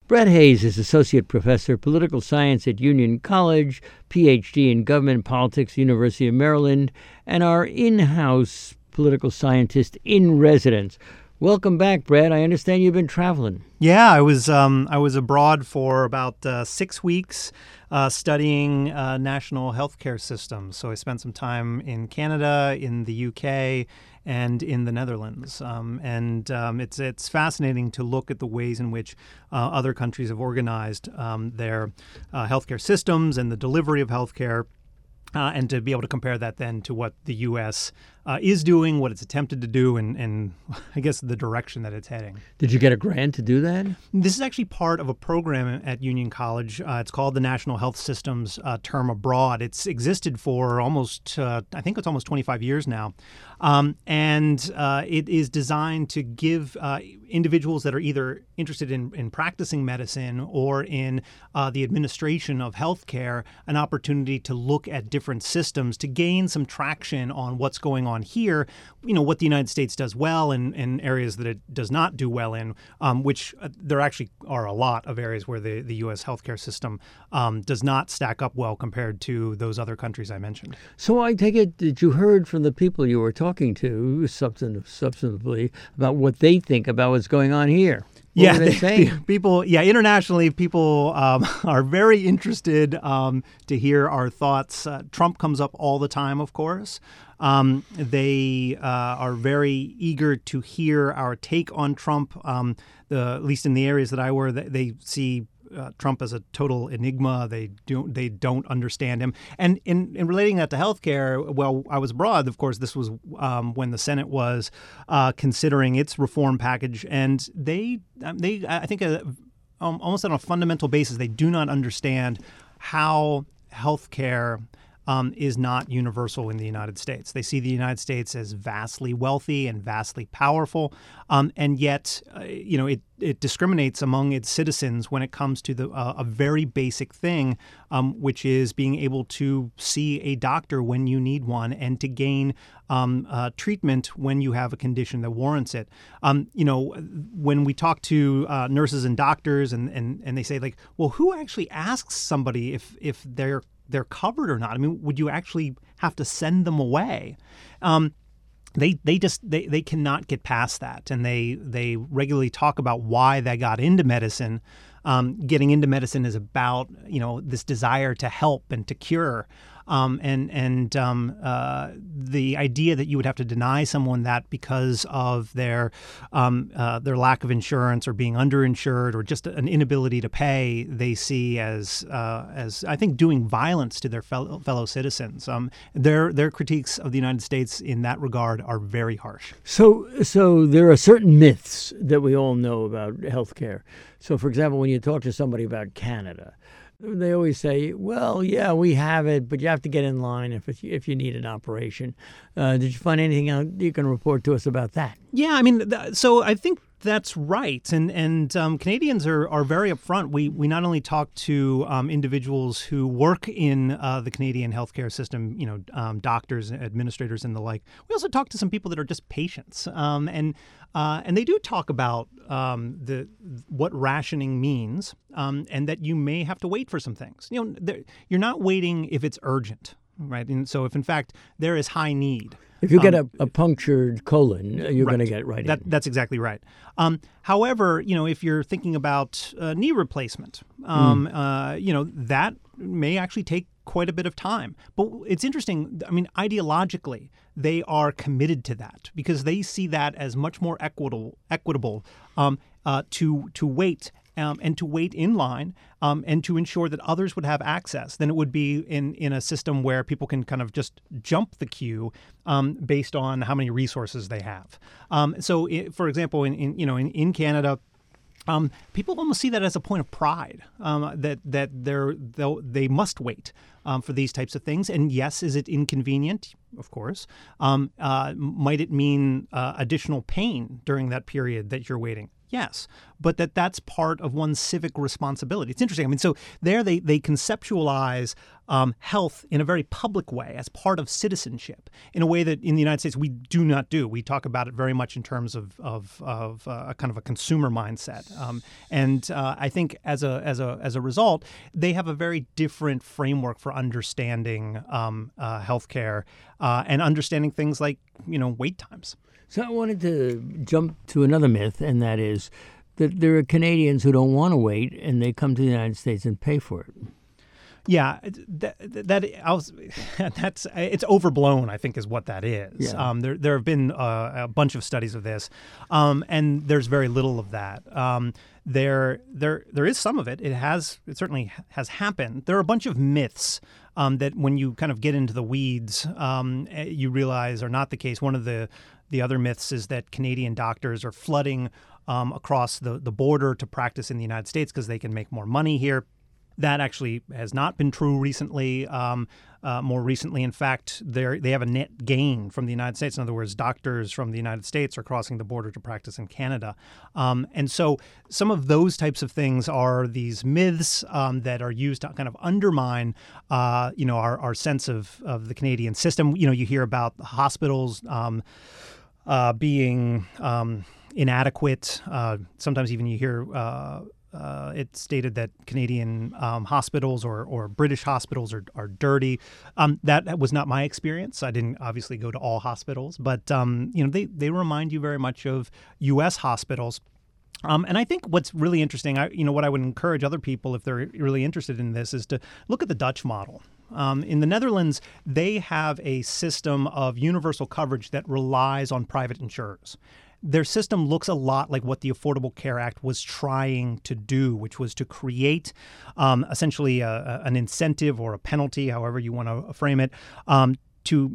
Brett Hayes is Associate Professor of Political Science at Union College, PhD in Government Politics, University of Maryland, and our in-house political scientist in residence. Welcome back, Brett. I understand you've been traveling. Yeah, I was abroad for about 6 weeks studying national healthcare systems. So I spent some time in Canada, in the UK, and in the Netherlands. It's fascinating to look at the ways in which other countries have organized their healthcare systems and the delivery of healthcare. And to be able to compare that then to what the U.S. Is doing, what it's attempted to do, and I guess the direction that it's heading. Did you get a grant to do that? This is actually part of a program at Union College. It's called the National Health Systems Term Abroad. It's existed for almost 25 years now. It is designed to give individuals that are either interested in practicing medicine or in the administration of healthcare an opportunity to look at different systems to gain some traction on what's going on here, what the United States does well and areas that it does not do well in, which there actually are a lot of areas where the U.S. healthcare system does not stack up well compared to those other countries I mentioned. So I take it that you heard from the people you were talking to substantively about what they think about what's going on here. What were they saying? Internationally, people are very interested to hear our thoughts. Trump comes up all the time, of course. They are very eager to hear our take on Trump. At least in the areas that I were, they see Trump as a total enigma. They don't understand him. And in relating that to healthcare, well, I was abroad. Of course, this was when the Senate was considering its reform package, and they I think almost on a fundamental basis, they do not understand how healthcare is not universal in the United States. They see the United States as vastly wealthy and vastly powerful, and yet, it discriminates among its citizens when it comes to a very basic thing, which is being able to see a doctor when you need one and to gain treatment when you have a condition that warrants it. When we talk to nurses and doctors, and they say, like, well, who actually asks somebody if they're covered or not? I mean, would you actually have to send them away? They cannot get past that, and they regularly talk about why they got into medicine. Getting into medicine is about this desire to help and to cure. The idea that you would have to deny someone that because of their lack of insurance or being underinsured or just an inability to pay, they see as I think doing violence to their fellow citizens. Their critiques of the United States in that regard are very harsh. So there are certain myths that we all know about healthcare. So, for example, when you talk to somebody about Canada, they always say, well, yeah, we have it, but you have to get in line if you need an operation. Did you find anything out you can report to us about that? Yeah, I mean, so I think that's right. And Canadians are very upfront. We not only talk to individuals who work in the Canadian healthcare system, doctors, administrators, and the like. We also talk to some people that are just patients. And they do talk about what rationing means, and that you may have to wait for some things. You're not waiting if it's urgent, right? And so if, in fact, there is high need. If you get a punctured colon, you're going to get right in. That's exactly right. However, if you're thinking about knee replacement, that may actually take quite a bit of time. But it's interesting. I mean, ideologically, they are committed to that because they see that as much more equitable to wait. And to wait in line and to ensure that others would have access than it would be in a system where people can kind of just jump the queue based on how many resources they have. For example, in Canada, people almost see that as a point of pride that they must wait for these types of things. And yes, is it inconvenient? Of course. Might it mean additional pain during that period that you're waiting? Yes, but that's part of one's civic responsibility. It's interesting. I mean, so there they conceptualize health in a very public way as part of citizenship in a way that in the United States we do not do. We talk about it very much in terms of a kind of a consumer mindset, and I think as a result, they have a very different framework for understanding healthcare and understanding things like wait times. So I wanted to jump to another myth, and that is that there are Canadians who don't want to wait, and they come to the United States and pay for it. Yeah, that's it's overblown, I think, is what that is. Yeah. There have been a bunch of studies of this, and there's very little of that. There is some of it. It certainly has happened. There are a bunch of myths that when you kind of get into the weeds, you realize are not the case. One of the other myths is that Canadian doctors are flooding across the border to practice in the United States because they can make more money here. That actually has not been true recently. More recently, in fact, they have a net gain from the United States. In other words, doctors from the United States are crossing the border to practice in Canada. And so some of those types of things are these myths that are used to kind of undermine, our sense of the Canadian system. You hear about hospitals being inadequate. Sometimes even you hear it's stated that Canadian hospitals or British hospitals are dirty. That was not my experience. I didn't obviously go to all hospitals, but they remind you very much of U.S. hospitals. And I think what's really interesting, what I would encourage other people if they're really interested in this is to look at the Dutch model. In the Netherlands, they have a system of universal coverage that relies on private insurers. Their system looks a lot like what the Affordable Care Act was trying to do, which was to create essentially an incentive or a penalty, however you want to frame it, to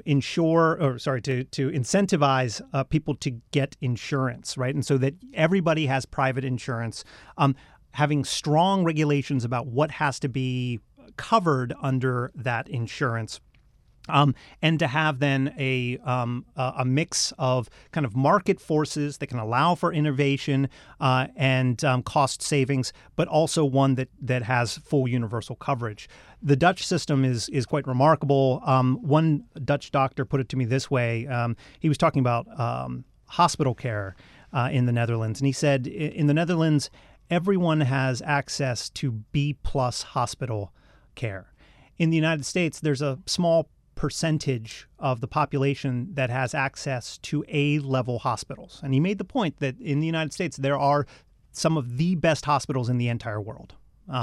incentivize people to get insurance, right? And so that everybody has private insurance, having strong regulations about what has to be covered under that insurance. And to have then a mix of kind of market forces that can allow for innovation and cost savings, but also one that has full universal coverage. The Dutch system is quite remarkable. One Dutch doctor put it to me this way. He was talking about hospital care in the Netherlands, and he said in the Netherlands, everyone has access to B+ hospital care. In the United States, there's a small percentage of the population that has access to A-level hospitals. And he made the point that in the United States, there are some of the best hospitals in the entire world.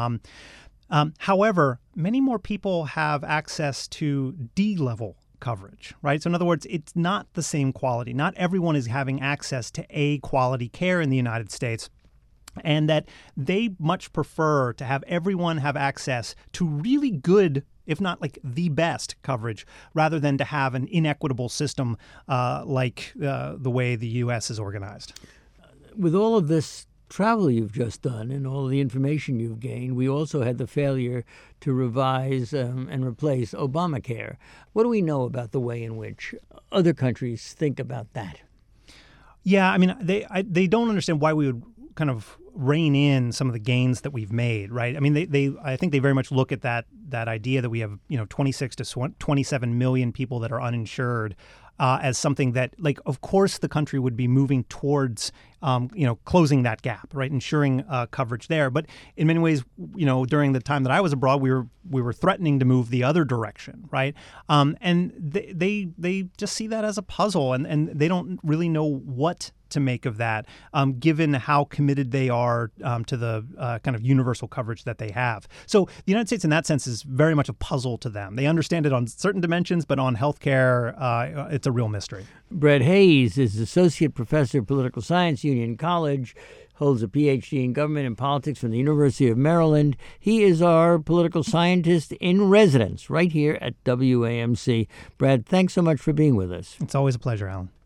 However, many more people have access to D-level coverage, right? So in other words, it's not the same quality. Not everyone is having access to A-quality care in the United States. And that they much prefer to have everyone have access to really good, if not like the best coverage, rather than to have an inequitable system like the way the U.S. is organized. With all of this travel you've just done and all the information you've gained, we also had the failure to revise and replace Obamacare. What do we know about the way in which other countries think about that? Yeah, I mean, they don't understand why we would kind of rein in some of the gains that we've made, right? I mean, I think they very much look at that idea that we have 26 to 27 million people that are uninsured as something that, like, of course, the country would be moving towards closing that gap, right, ensuring coverage there. But in many ways, during the time that I was abroad, we were threatening to move the other direction, right? And they just see that as a puzzle, and they don't really know what to make of that, given how committed they are to the kind of universal coverage that they have. So the United States, in that sense, is very much a puzzle to them. They understand it on certain dimensions, but on healthcare, it's a real mystery. Brett Hayes is Associate Professor of Political Science, Union College, holds a PhD in government and politics from the University of Maryland. He is our political scientist in residence right here at WAMC. Brad, thanks so much for being with us. It's always a pleasure, Alan.